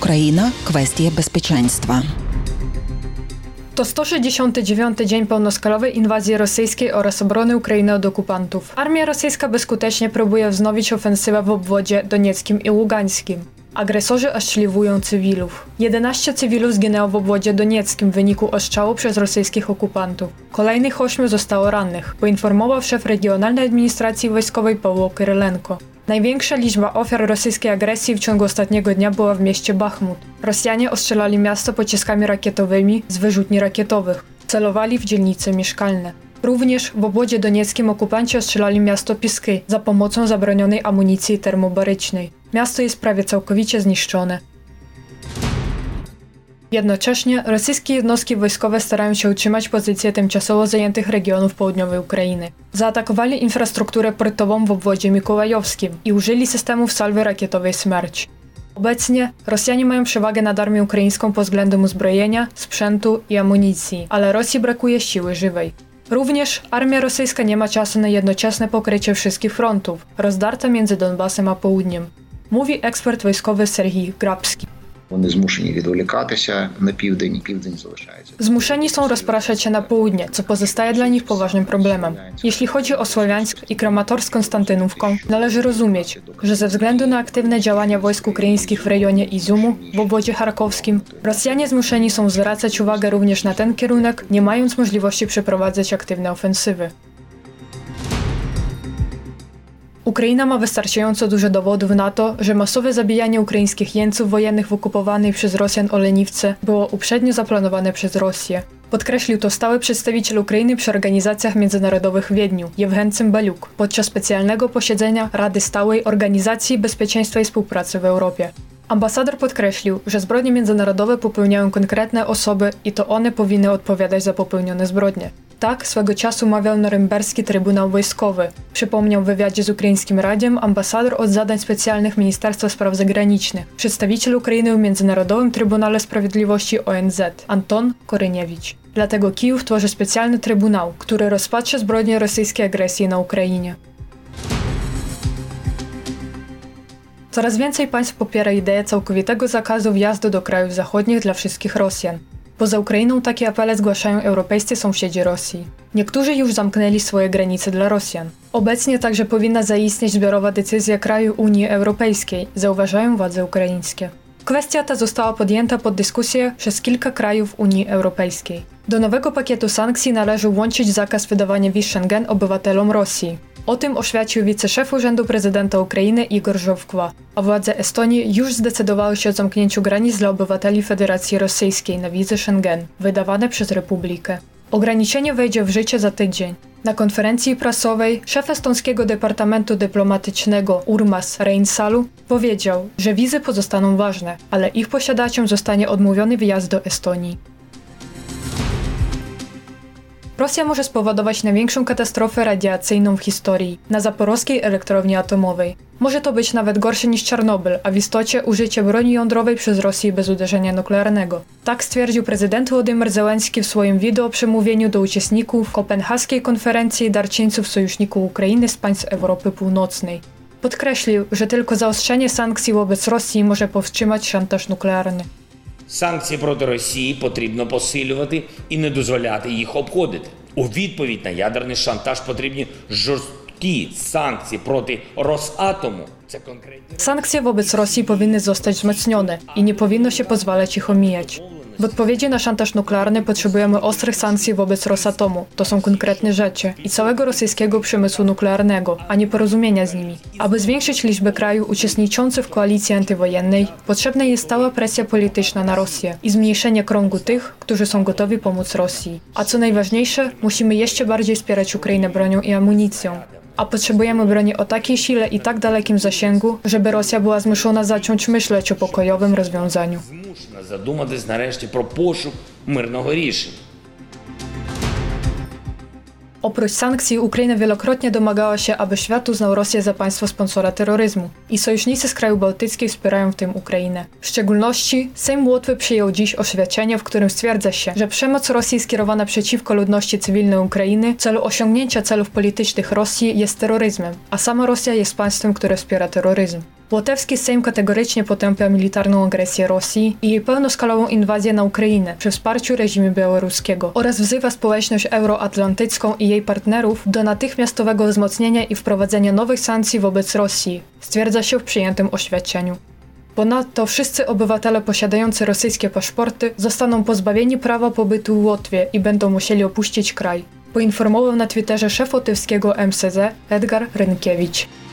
Ukraina – kwestie bezpieczeństwa. To 169. dzień pełnoskalowej inwazji rosyjskiej oraz obrony Ukrainy od okupantów. Armia rosyjska bezskutecznie próbuje wznowić ofensywę w obwodzie donieckim i ługańskim. Agresorzy oszczeliwują cywilów. 11 cywilów zginęło w obwodzie donieckim w wyniku ostrzału przez rosyjskich okupantów. Kolejnych 8 zostało rannych, poinformował szef Regionalnej Administracji Wojskowej Pawło Kyrylenko. Największa liczba ofiar rosyjskiej agresji w ciągu ostatniego dnia była w mieście Bachmut. Rosjanie ostrzelali miasto pociskami rakietowymi z wyrzutni rakietowych. Celowali w dzielnice mieszkalne. Również w obwodzie donieckim okupanci ostrzelali miasto Piski za pomocą zabronionej amunicji termobarycznej. Miasto jest prawie całkowicie zniszczone. Jednocześnie rosyjskie jednostki wojskowe starają się utrzymać pozycje tymczasowo zajętych regionów południowej Ukrainy. Zaatakowali infrastrukturę portową w obwodzie mikołajowskim i użyli systemów salwy rakietowej Smerć. Obecnie Rosjanie mają przewagę nad armią ukraińską pod względem uzbrojenia, sprzętu i amunicji, ale Rosji brakuje siły żywej. Również armia rosyjska nie ma czasu na jednoczesne pokrycie wszystkich frontów, rozdarta między Donbasem a południem, mówi ekspert wojskowy Serhii Grabski. Вони змушені відволікатися на південь, південь залишається. Zmuszeni są rozpraszać się na południe, co pozostaje dla nich poważnym problemem. Jeśli chodzi o Słowiańsk i Kramatorsk z Konstantynówką, należy rozumieć, że ze względu na aktywne działania wojsk ukraińskich w rejonie Izumu, w obwodzie charkowskim, Rosjanie zmuszeni są zwracać uwagę również na ten kierunek, nie mając możliwości przeprowadzać aktywne ofensywy. Ukraina ma wystarczająco dużo dowodów na to, że masowe zabijanie ukraińskich jeńców wojennych w okupowanej przez Rosjan Oleniwce było uprzednio zaplanowane przez Rosję. Podkreślił to stały przedstawiciel Ukrainy przy organizacjach międzynarodowych w Wiedniu, Jewgen Cymbaliuk, podczas specjalnego posiedzenia Rady Stałej Organizacji Bezpieczeństwa i Współpracy w Europie. Ambasador podkreślił, że zbrodnie międzynarodowe popełniają konkretne osoby i to one powinny odpowiadać za popełnione zbrodnie. Tak swego czasu mawiał norymberski Trybunał Wojskowy. Przypomniał w wywiadzie z ukraińskim radiem ambasador od zadań specjalnych Ministerstwa Spraw Zagranicznych, przedstawiciel Ukrainy w Międzynarodowym Trybunale Sprawiedliwości ONZ, Anton Koryniewicz. Dlatego Kijów tworzy specjalny trybunał, który rozpatrzy zbrodnie rosyjskiej agresji na Ukrainie. Coraz więcej państw popiera ideę całkowitego zakazu wjazdu do krajów zachodnich dla wszystkich Rosjan. Poza Ukrainą takie apele zgłaszają europejscy sąsiedzi Rosji. Niektórzy już zamknęli swoje granice dla Rosjan. Obecnie także powinna zaistnieć zbiorowa decyzja kraju Unii Europejskiej, zauważają władze ukraińskie. Kwestia ta została podjęta pod dyskusję przez kilka krajów Unii Europejskiej. Do nowego pakietu sankcji należy włączyć zakaz wydawania wiz Schengen obywatelom Rosji. O tym oświadczył wiceszef Urzędu Prezydenta Ukrainy Igor Żowkwa, a władze Estonii już zdecydowały się o zamknięciu granic dla obywateli Federacji Rosyjskiej na wizy Schengen, wydawane przez Republikę. Ograniczenie wejdzie w życie za tydzień. Na konferencji prasowej szef estońskiego Departamentu Dyplomatycznego Urmas Reinsalu powiedział, że wizy pozostaną ważne, ale ich posiadaczom zostanie odmówiony wjazd do Estonii. Rosja może spowodować największą katastrofę radiacyjną w historii na zaporowskiej elektrowni atomowej. Może to być nawet gorsze niż Czarnobyl, a w istocie użycie broni jądrowej przez Rosję bez uderzenia nuklearnego. Tak stwierdził prezydent Władimir Zełenski w swoim wideo przemówieniu do uczestników kopenhaskiej konferencji darczyńców sojuszników Ukrainy z państw Europy Północnej. Podkreślił, że tylko zaostrzenie sankcji wobec Rosji może powstrzymać szantaż nuklearny. Санкції проти Росії потрібно посилювати і не дозволяти їх обходити. У відповідь на ядерний шантаж потрібні жорсткі санкції проти Росатому. Це конкретні... Sankcje wobec Rosji powinny zostać wzmocnione i nie powinno się pozwalać ich omijać. W odpowiedzi na szantaż nuklearny potrzebujemy ostrych sankcji wobec Rosatomu. To są konkretne rzeczy i całego rosyjskiego przemysłu nuklearnego, a nie porozumienia z nimi. Aby zwiększyć liczbę krajów uczestniczących w koalicji antywojennej, potrzebna jest stała presja polityczna na Rosję i zmniejszenie kręgu tych, którzy są gotowi pomóc Rosji. A co najważniejsze, musimy jeszcze bardziej wspierać Ukrainę bronią i amunicją. A potrzebujemy broni o takiej sile i tak dalekim zasięgu, żeby Rosja była zmuszona zacząć myśleć o pokojowym rozwiązaniu. Змушена задуматись нарешті про пошук мирного рішення. Oprócz sankcji Ukraina wielokrotnie domagała się, aby świat uznał Rosję za państwo sponsora terroryzmu i sojusznicy z krajów bałtyckich wspierają w tym Ukrainę. W szczególności Sejm Łotwy przyjął dziś oświadczenie, w którym stwierdza się, że przemoc Rosji skierowana przeciwko ludności cywilnej Ukrainy w celu osiągnięcia celów politycznych Rosji jest terroryzmem, a sama Rosja jest państwem, które wspiera terroryzm. Łotewski Sejm kategorycznie potępia militarną agresję Rosji i jej pełnoskalową inwazję na Ukrainę przy wsparciu reżimu białoruskiego oraz wzywa społeczność euroatlantycką i jej partnerów do natychmiastowego wzmocnienia i wprowadzenia nowych sankcji wobec Rosji, stwierdza się w przyjętym oświadczeniu. Ponadto wszyscy obywatele posiadający rosyjskie paszporty zostaną pozbawieni prawa pobytu w Łotwie i będą musieli opuścić kraj, poinformował na Twitterze szef łotewskiego MSZ Edgar Rynkiewicz.